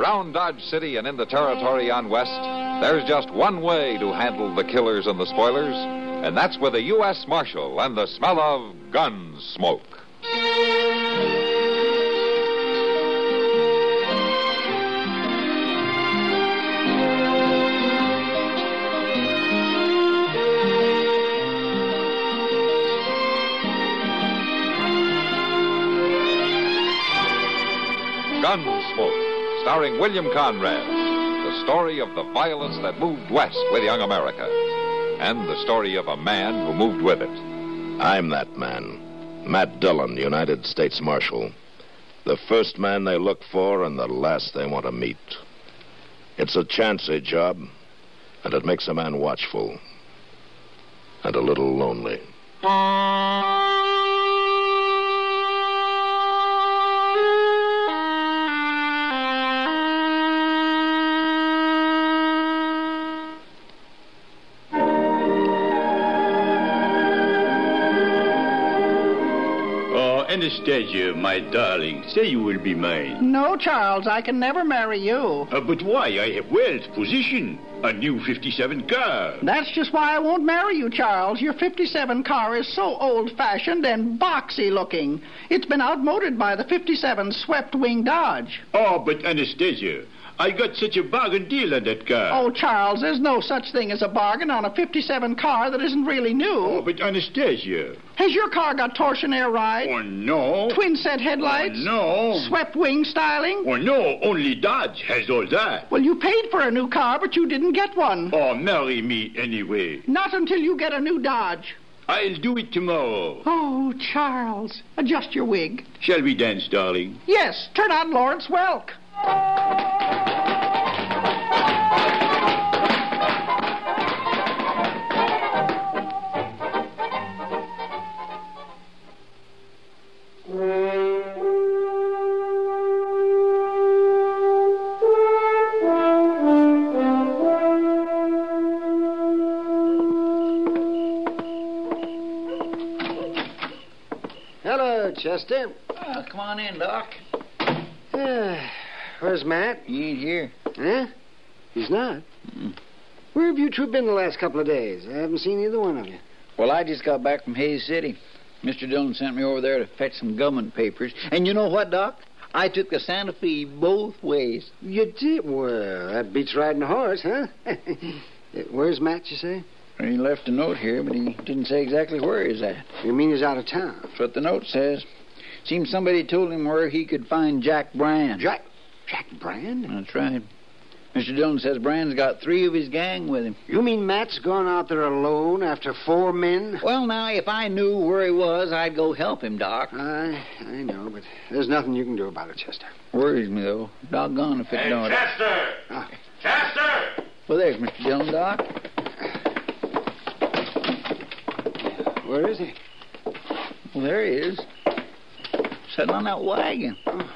Around Dodge City and in the territory on West, there's just one way to handle the killers and the spoilers, and that's with a U.S. Marshal and the smell of gun smoke. Gunsmoke, starring William Conrad, the story of the violence that moved west with young America, and the story of a man who moved with it. I'm that man, Matt Dillon, United States Marshal. The first man they look for and the last they want to meet. It's a chancy job, and it makes a man watchful and a little lonely. Anastasia, my darling, say you will be mine. No, Charles, I can never marry you. But why? I have wealth, position, a new 57 car. That's just why I won't marry you, Charles. Your 57 car is so old-fashioned and boxy looking. It's been outmoded by the 57 swept-wing Dodge. Oh, but Anastasia, I got such a bargain deal on that car. Oh, Charles, there's no such thing as a bargain on a 57 car that isn't really new. Oh, but Anastasia. Has your car got torsion air ride? Oh, no. Twin set headlights? Oh, no. Swept wing styling? Oh, no. Only Dodge has all that. Well, you paid for a new car, but you didn't get one. Oh, marry me anyway. Not until you get a new Dodge. I'll do it tomorrow. Oh, Charles, adjust your wig. Shall we dance, darling? Yes, turn on Lawrence Welk. Hello, Chester. Oh, come on in, Doc. Where's Matt? He ain't here. Huh? He's not? Where have you two been the last couple of days? I haven't seen either one of you. Well, I just got back from Hayes City. Mr. Dillon sent me over there to fetch some government papers. And you know what, Doc? I took the Santa Fe both ways. You did? Well, that beats riding a horse, huh? Where's Matt, you say? He left a note here, but he didn't say exactly where he's at. You mean he's out of town? That's what the note says. Seems somebody told him where he could find Jack Brand. Jack Brand? That's right. Mr. Dillon says Brand's got 3 of his gang with him. You mean Matt's gone out there alone after 4 men? Well, now, if I knew where he was, I'd go help him, Doc. I know, but there's nothing you can do about it, Chester. Worries me, though. Doggone if it don't. Chester! Ah. Chester! Well, there's Mr. Dillon, Doc. Where is he? Well, there he is. Sitting on that wagon.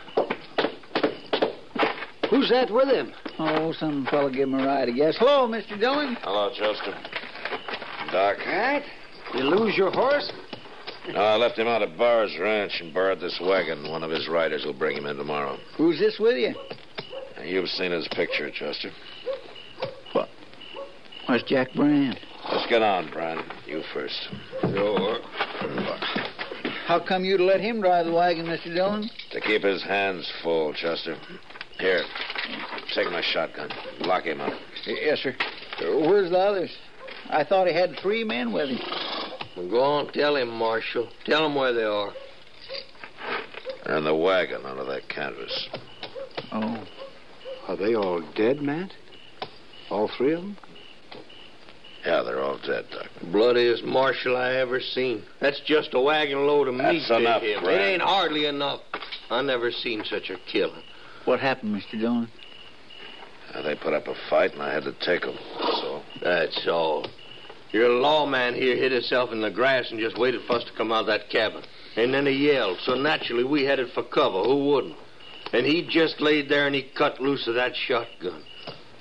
Who's that with him? Oh, some fellow give him a ride, I guess. Hello, Mr. Dillon. Hello, Chester. Doc. Matt? You lose your horse? No, I left him out at Barr's ranch and borrowed this wagon. One of his riders will bring him in tomorrow. Who's this with you? You've seen his picture, Chester. What? Where's Jack Brand? Let's get on, Brand. You first. Sure. How come you to let him drive the wagon, Mr. Dillon? To keep his hands full, Chester. Here, take my shotgun. Lock him up. Yes, sir. Where's the others? I thought he had 3 men with him. Well, go on, tell him, Marshal. Tell him where they are. They're in the wagon under that canvas. Oh. Are they all dead, Matt? All 3 of them? Yeah, they're all dead, Doc. Bloodiest marshal I ever seen. That's just a wagon load of meat. That's enough, him. Brand. It ain't hardly enough. I never seen such a killing. What happened, Mr. Dillon? They put up a fight, and I had to take them. That's all. That's all. Your lawman here hid himself in the grass and just waited for us to come out of that cabin. And then he yelled, so naturally we headed for cover. Who wouldn't? And he just laid there and he cut loose of that shotgun.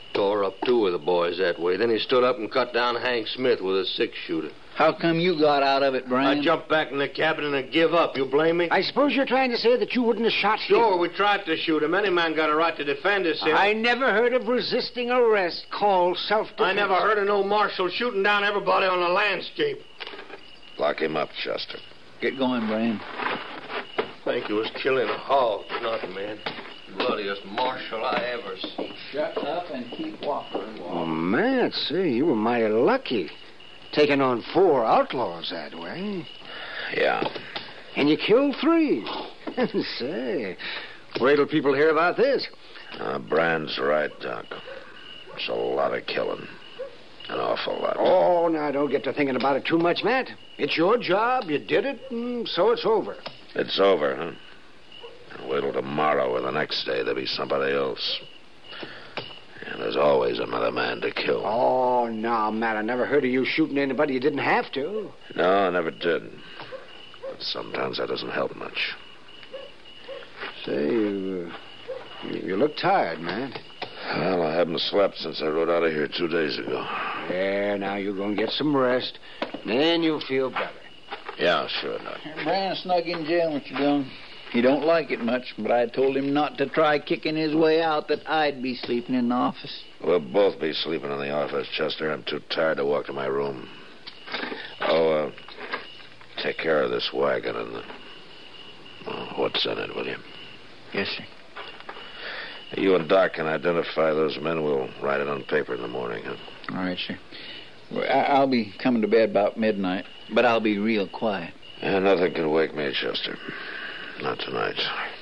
Tore up 2 of the boys that way. Then he stood up and cut down Hank Smith with a 6-shooter. How come you got out of it, Brian? I jumped back in the cabin and give up. You blame me? I suppose you're trying to say that you wouldn't have shot him. Sure, we tried to shoot him. Any man got a right to defend himself. I never heard of resisting arrest called self-defense. I never heard of no marshal shooting down everybody on the landscape. Lock him up, Chester. Get going, Brian. Think he was killing a hog, not man. Bloodiest marshal I ever seen. Shut up and keep walking. Oh, man, say, you were mighty lucky. Taking on 4 outlaws that way. Yeah. And you killed 3. Say, wait till people hear about this. Brand's right, Doc. It's a lot of killing. An awful lot. Oh, now, don't get to thinking about it too much, Matt. It's your job. You did it, and so it's over. It's over, huh? Wait till tomorrow or the next day. There'll be somebody else. And there's always another man to kill. Oh, no, Matt, I never heard of you shooting anybody you didn't have to. No, I never did. But sometimes that doesn't help much. Say, you look tired, man. Well, I haven't slept since I rode out of here 2 days ago. There, now you're going to get some rest. Then you'll feel better. Yeah, sure, Doc. Brian snug in jail, Mr. Dillon. He don't like it much, but I told him not to try kicking his way out, that I'd be sleeping in the office. We'll both be sleeping in the office, Chester. I'm too tired to walk to my room. Oh, take care of this wagon and what's in it, will you? Yes, sir. You and Doc can identify those men. We'll write it on paper in the morning, huh? All right, sir. Well, I'll be coming to bed about midnight, but I'll be real quiet. Yeah, nothing can wake me, Chester. Not tonight.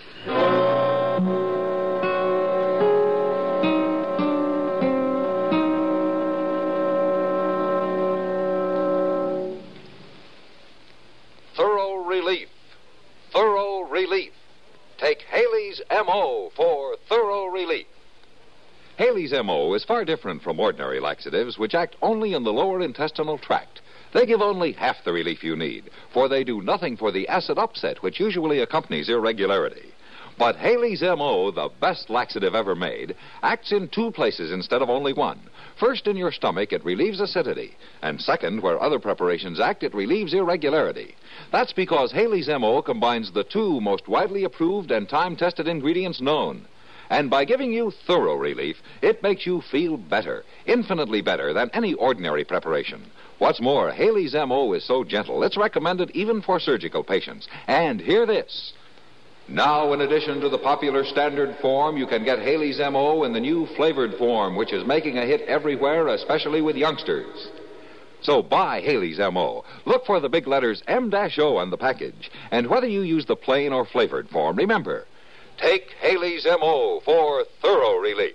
Thorough relief. Thorough relief. Take Haley's M.O. for thorough relief. Haley's M.O. is far different from ordinary laxatives, which act only in the lower intestinal tract. They give only half the relief you need, for they do nothing for the acid upset which usually accompanies irregularity. But Haley's M.O., the best laxative ever made, acts in 2 places instead of only 1. First, in your stomach, it relieves acidity. And second, where other preparations act, it relieves irregularity. That's because Haley's M.O. combines the 2 most widely approved and time-tested ingredients known. And by giving you thorough relief, it makes you feel better, infinitely better than any ordinary preparation. What's more, Haley's M.O. is so gentle, it's recommended even for surgical patients. And hear this. Now, in addition to the popular standard form, you can get Haley's M.O. in the new flavored form, which is making a hit everywhere, especially with youngsters. So buy Haley's M.O. Look for the big letters M-O on the package. And whether you use the plain or flavored form, remember, take Haley's M.O. for thorough relief.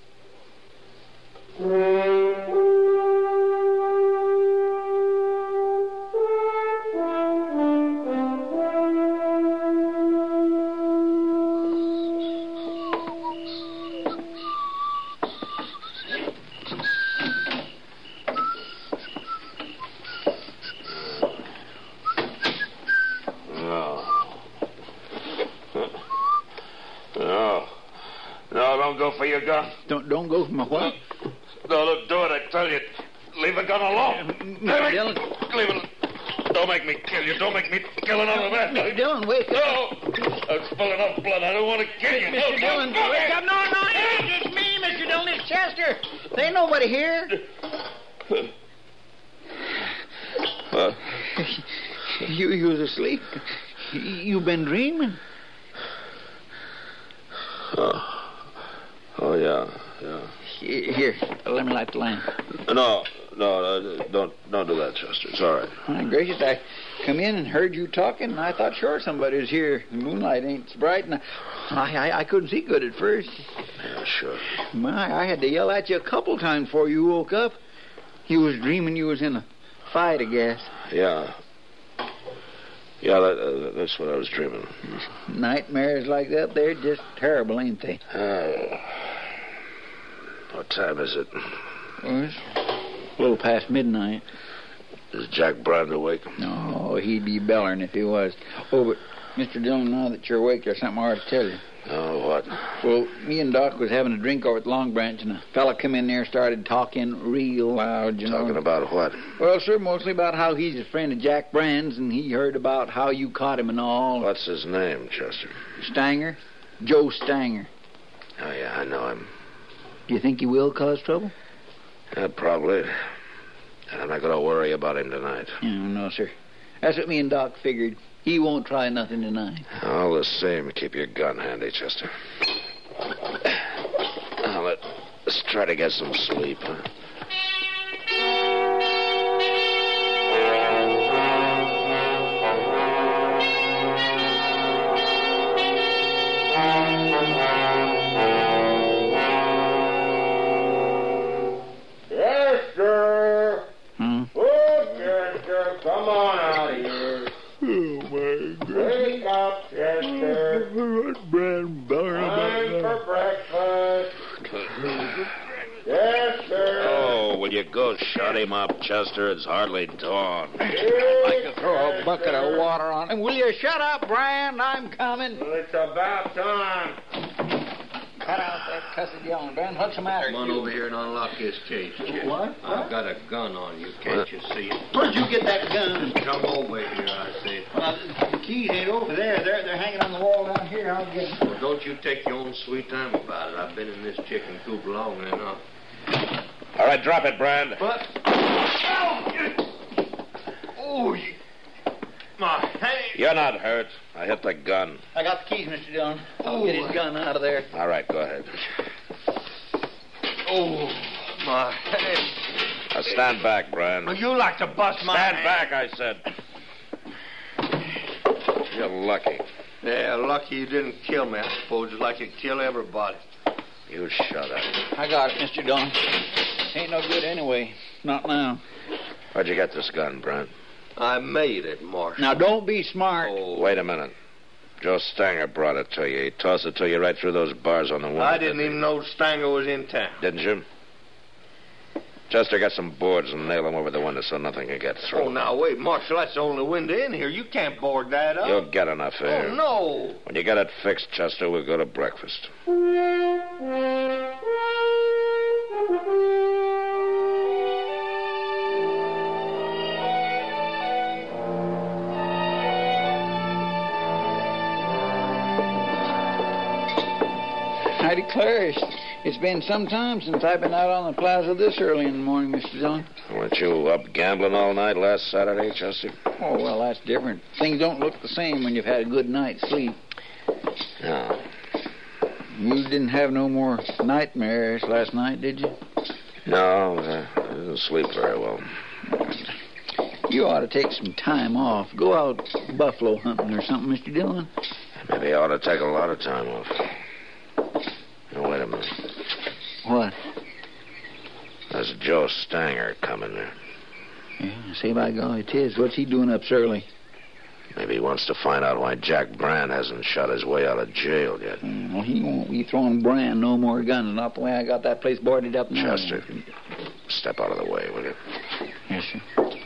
No, don't go for your gun. Don't go for my what? No, don't do it, I tell you. Leave the gun alone. Dillon. Leave it. Don't make me kill you. Don't make me kill another man. Mr. Dillon, wake up. No. I'm spilling enough blood. I don't want to kill you. Mr. Dillon, wake up. No, it's me, Mr. Dillon. It's Chester. There ain't nobody here. You was asleep. You been dreaming. Oh, yeah. Here, let me light the lamp. No, don't do that, Chester. It's all right. My gracious, I come in and heard you talking, and I thought, sure, somebody was here. The moonlight ain't so bright, and I couldn't see good at first. Yeah, sure. I had to yell at you a couple times before you woke up. You was dreaming you was in a fight, I guess. Yeah. Yeah, that's what I was dreaming. Nightmares like that, they're just terrible, ain't they? What time is it? Well, it's a little past midnight. Is Jack Brand awake? No, he'd be bellering if he was. Oh, but, Mr. Dillon, now that you're awake, there's something I ought to tell you. Oh, what? Well, me and Doc was having a drink over at Long Branch, and a fella come in there and started talking real loud, you know. Talking about what? Well, sir, mostly about how he's a friend of Jack Brand's, and he heard about how you caught him and all. What's his name, Chester? Stanger? Joe Stanger. Oh, yeah, I know him. Do you think he will cause trouble? Yeah, probably. I'm not going to worry about him tonight. No, sir. That's what me and Doc figured. He won't try nothing tonight. All the same, keep your gun handy, Chester. Now, let's try to get some sleep, huh? Chester! Hmm? Oh, Chester, come on out of here. Oh, my God. Wake up, Chester. Brand Time for breakfast. Chester. Oh, will you go shut him up, Chester? It's hardly dawn. I could throw a bucket of water on him. Will you shut up, Brand? I'm coming. Well, it's about time. Cut out that cussed yelling, Brand. What's the matter? Come on over here and unlock this case, kid. What? I've got a gun on you, can't you see it? Where'd you get that gun? Come over here, I say. Well, the keys ain't over there. They're hanging on the wall down here. I'll get them. Well, don't you take your own sweet time about it. I've been in this chicken coop long enough. All right, drop it, Brand. But... Oh, my hand. You're not hurt. I hit the gun. I got the keys, Mr. Dillon. I'll get his gun out of there. All right, go ahead. Oh, my hand. Now stand back, Brand. Well, you like to bust my Stand hand. back, I said. You're lucky. Yeah, lucky you didn't kill me, I suppose. It's like you kill everybody. You shut up. I got it, Mr. Dillon. Ain't no good anyway. Not now. Where'd you get this gun, Brand? I made it, Marshal. Now, don't be smart. Oh, Wait a minute. Joe Stanger brought it to you. He tossed it to you right through those bars on the wall. I didn't even know Stanger was in town. Didn't you? Chester, get some boards and nail them over the window so nothing can get through. Oh, now, wait, Marshal, that's the only window in here. You can't board that up. You'll get enough air. Oh, no. When you get it fixed, Chester, we'll go to breakfast. I declare, it's been some time since I've been out on the plaza this early in the morning, Mr. Dillon. Weren't you up gambling all night last Saturday, Chester? Oh, well, that's different. Things don't look the same when you've had a good night's sleep. No. You didn't have no more nightmares last night, did you? No, I didn't sleep very well. You ought to take some time off. Go out buffalo hunting or something, Mr. Dillon. Maybe I ought to take a lot of time off. Now, wait a minute. What? There's Joe Stanger coming there. Yeah, say by golly, 'tis. What's he doing up so early? Maybe he wants to find out why Jack Brand hasn't shot his way out of jail yet. Well, he won't be throwing Brand no more guns. Not the way I got that place boarded up now. Chester, step out of the way, will you? Yes, sir.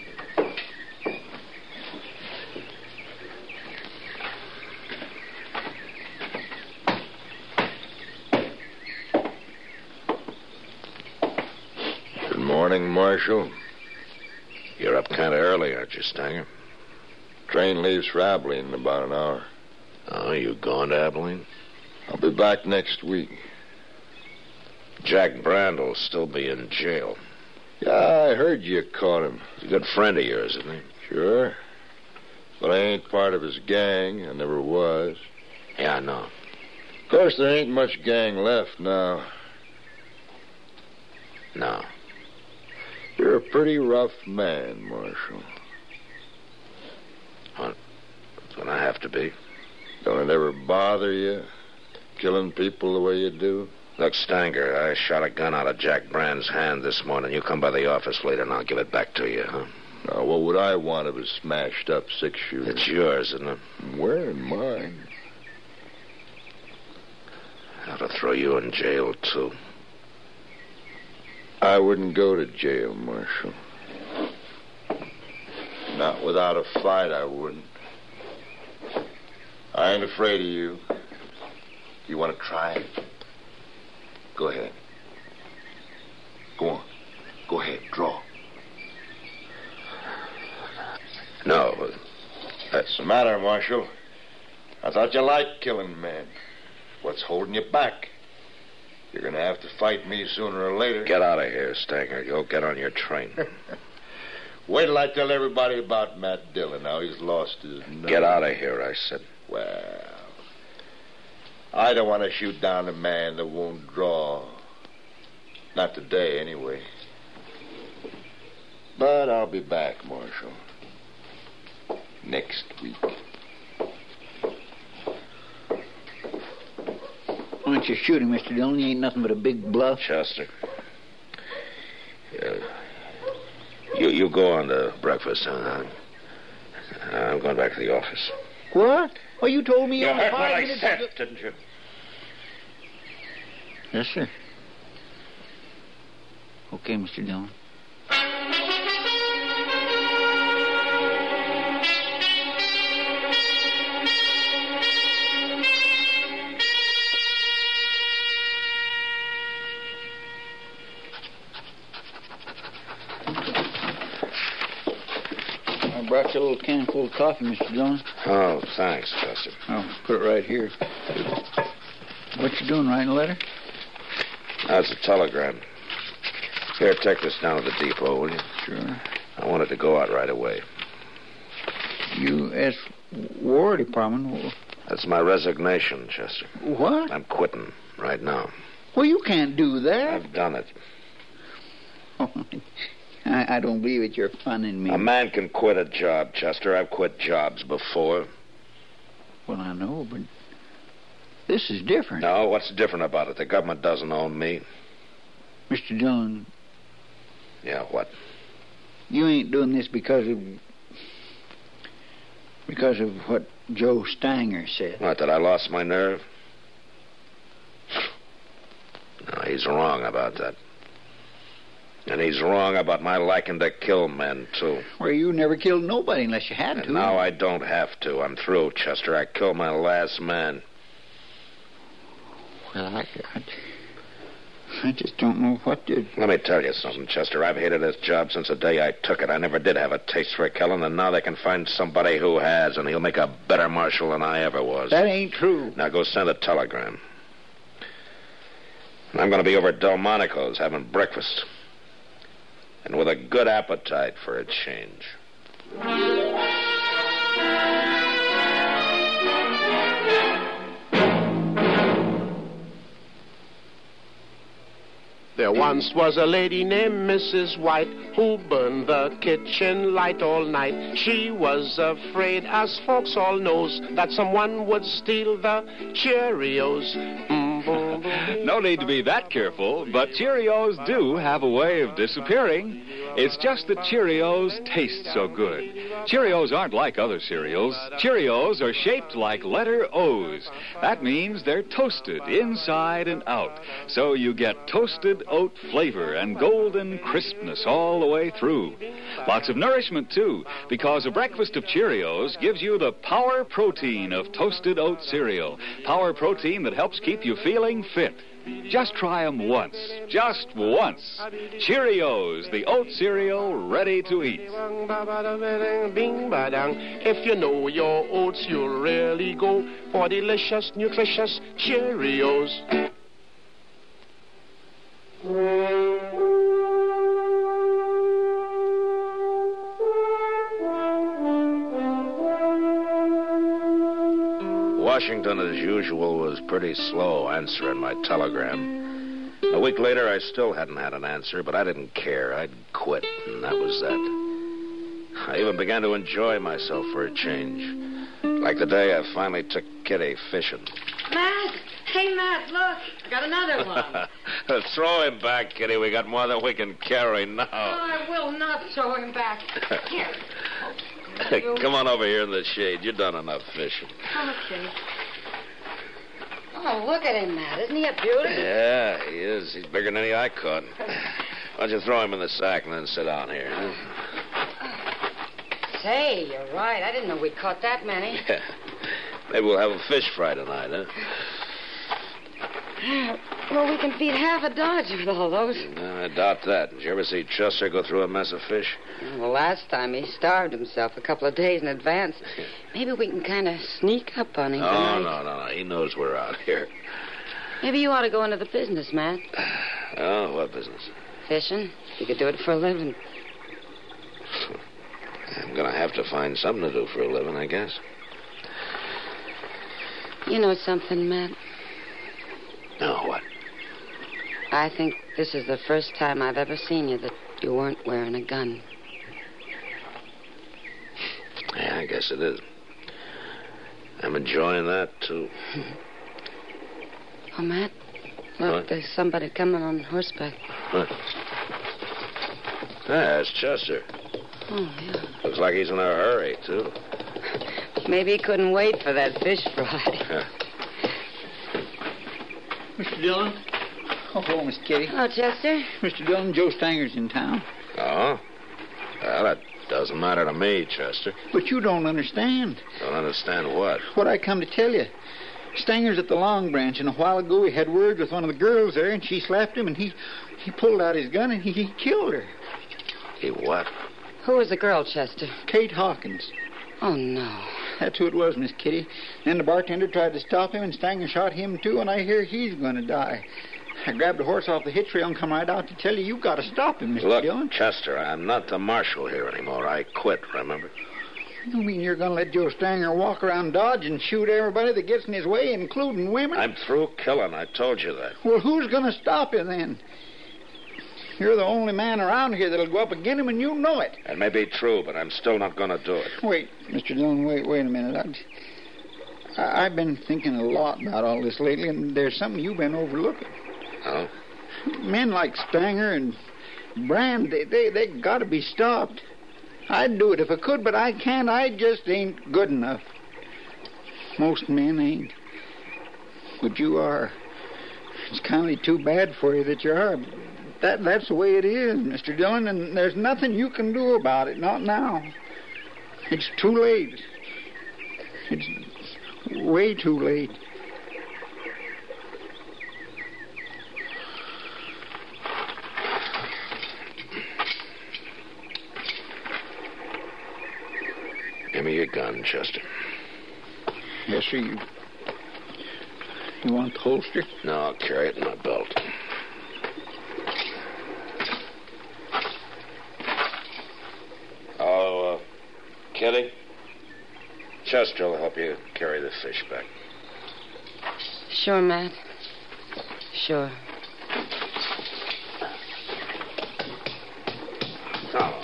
Good morning, Marshal. You're up kind of early, aren't you, Stanger? Train leaves for Abilene in about an hour. Oh, you going to Abilene? I'll be back next week. Jack Brand will still be in jail. Yeah, I heard you caught him. He's a good friend of yours, isn't he? Sure. But I ain't part of his gang. I never was. Yeah, I know. Of course, there ain't much gang left now. No. You're a pretty rough man, Marshal. That's what I have to be. Don't it ever bother you, killing people the way you do? Look, Stanger, I shot a gun out of Jack Brand's hand this morning. You come by the office later and I'll give it back to you, huh? Now, what would I want of a smashed up six-shooter? It's yours, isn't it? Wearing mine. I'll have to throw you in jail, too. I wouldn't go to jail, Marshal. Not without a fight, I wouldn't. I ain't afraid of you. You want to try? Go ahead. Go on. Go ahead. Draw. No, but What's the matter, Marshal? I thought you liked killing men. What's holding you back? You're going to have to fight me sooner or later. get out of here, Stanger. You'll get on your train. Wait till I tell everybody about Matt Dillon, how he's lost his nerve. Get out of here, I said. Well, I don't want to shoot down a man that won't draw. Not today, anyway. But I'll be back, Marshal. Next week. Why don't you shoot him, Mr. Dillon? He ain't nothing but a big bluff. Chester. You go on to breakfast. I'm going back to the office. What? Well, you told me You only heard what 5 I minutes said, ago. didn't you? Yes, sir. Okay, Mr. Dillon. I brought you a little can full of coffee, Mr. Dillon. Oh, thanks, Chester. I'll put it right here. What you doing, writing a letter? That's a telegram. Here, take this down to the depot, will you? Sure. I want it to go out right away. U.S. War Department? That's my resignation, Chester. What? I'm quitting right now. Well, you can't do that. I've done it. Oh, I don't believe it. You're funning me. A man can quit a job, Chester. I've quit jobs before. Well, I know, but this is different. No, what's different about it? The government doesn't own me. Mr. Dillon, Yeah, what? you ain't doing this because of what Joe Stanger said. What, that I lost my nerve? No, he's wrong about that. And he's wrong about my liking to kill men, too. Well, you never killed nobody unless you had And to. now I don't have to. I'm through, Chester. I killed my last man. Well, I just don't know what to... Let me tell you something, Chester. I've hated this job since the day I took it. I never did have a taste for killing, and now they can find somebody who has, and he'll make a better marshal than I ever was. That ain't true. Now go send a telegram. And I'm going to be over at Delmonico's having breakfast. And with a good appetite for a change. There once was a lady named Mrs. White who burned the kitchen light all night. She was afraid, as folks all knows, that someone would steal the Cheerios. No need to be that careful, but Cheerios do have a way of disappearing. It's just that Cheerios taste so good. Cheerios aren't like other cereals. Cheerios are shaped like letter O's. That means they're toasted inside and out. So you get toasted oat flavor and golden crispness all the way through. Lots of nourishment, too, because a breakfast of Cheerios gives you the power protein of toasted oat cereal. Power protein that helps keep you feeling fit. Just try them once. Just once. Cheerios, the oat cereal ready to eat. If you know your oats, you'll really go for delicious, nutritious Cheerios. Washington, as usual, was pretty slow answering my telegram. A week later, I still hadn't had an answer, but I didn't care. I'd quit, and that was that. I even began to enjoy myself for a change. Like the day I finally took Kitty fishing. Matt! Hey, Matt, look. I got another one. Throw him back, Kitty. We got more than we can carry now. Oh, I will not throw him back. Here. Come on over here in the shade. You've done enough fishing. Okay. Oh, look at him, Matt. Isn't he a beauty? Yeah, he is. He's bigger than any I caught. Why don't you throw him in the sack and then sit down here? Huh? Say, you're right. I didn't know we caught that many. Yeah. Maybe we'll have a fish fry tonight, huh? Well, we can feed half a Dodge with all those. I doubt that. Did you ever see Chester go through a mess of fish? Well, last time he starved himself a couple of days in advance. Maybe we can kind of sneak up on him tonight. No. He knows we're out here. Maybe you ought to go into the business, Matt. Oh, what business? Fishing. You could do it for a living. I'm going to have to find something to do for a living, I guess. You know something, Matt? No, what? I think this is the first time I've ever seen you that you weren't wearing a gun. Yeah, I guess it is. I'm enjoying that, too. Oh, Matt, look, What? there's somebody coming on horseback. What? Yeah, it's Chester. Oh, yeah. Looks like he's in a hurry, too. Maybe he couldn't wait for that fish fry. Mr. Dillon? Oh, hello, Miss Kitty. Oh, Chester? Mr. Dillon, Joe Stanger's in town. Oh? Well, that doesn't matter to me, Chester. But you don't understand. Don't understand what? What I come to tell you. Stanger's at the Long Branch, and a while ago he had words with one of the girls there, and she slapped him, and he pulled out his gun, and he killed her. He what? Who was the girl, Chester? Kate Hawkins. Oh, no. That's who it was, Miss Kitty. Then the bartender tried to stop him, and Stanger shot him, too, and I hear he's going to die. I grabbed the horse off the hitch rail and come right out to tell you got to stop him, Mr. Look, Dillon. Chester, I'm not the marshal here anymore. I quit, remember? You mean you're going to let Joe Stanger walk around Dodge and shoot everybody that gets in his way, including women? I'm through killing. I told you that. Well, who's going to stop you then? You're the only man around here that'll go up against him, and you know it. That may be true, but I'm still not going to do it. Wait, Mr. Dillon, wait a minute. I've been thinking a lot about all this lately, and there's something you've been overlooking. Oh? Men like Stanger and Brand, they got to be stopped. I'd do it if I could, but I can't. I just ain't good enough. Most men ain't. But you are. It's kind of too bad for you that you are. That's the way it is, Mr. Dillon, and there's nothing you can do about it, not now. It's too late. It's way too late. Give me your gun, Chester. Yes, sir. You want the holster? No, I'll carry it in my belt. Oh, Kitty? Chester will help you carry the fish back. Sure, Matt. Sure. Oh.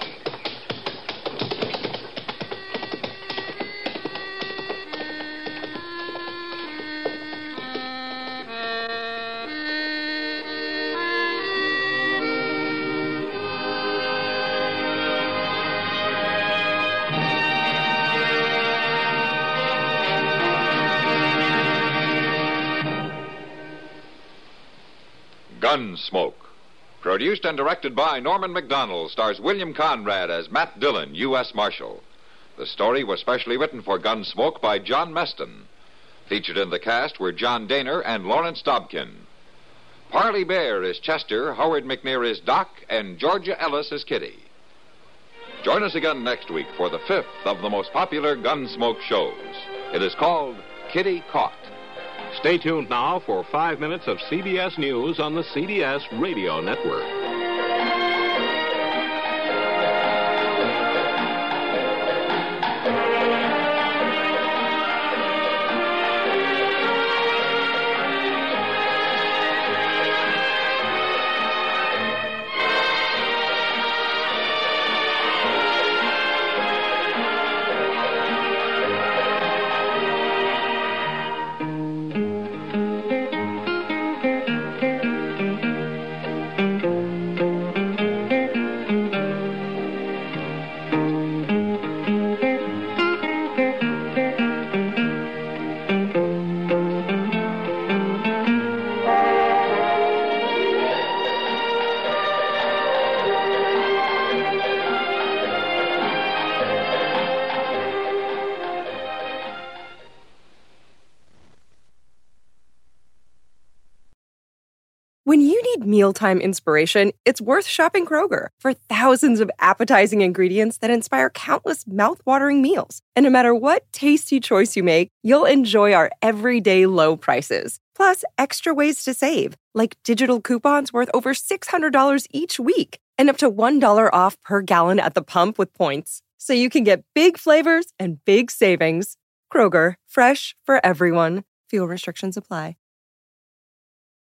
Gunsmoke. Produced and directed by Norman McDonald, stars William Conrad as Matt Dillon, U.S. Marshal. The story was specially written for Gunsmoke by John Meston. Featured in the cast were John Daner and Lawrence Dobkin. Parley Bear is Chester, Howard McNear is Doc, and Georgia Ellis is Kitty. Join us again next week for the 5th of the most popular Gunsmoke shows. It is called Kitty Caught. Stay tuned now for 5 minutes of CBS News on the CBS Radio Network. need mealtime inspiration, it's worth shopping Kroger for thousands of appetizing ingredients that inspire countless mouth-watering meals. And no matter what tasty choice you make, you'll enjoy our everyday low prices. Plus, extra ways to save, like digital coupons worth over $600 each week and up to $1 off per gallon at the pump with points. So you can get big flavors and big savings. Kroger, fresh for everyone. Fuel restrictions apply.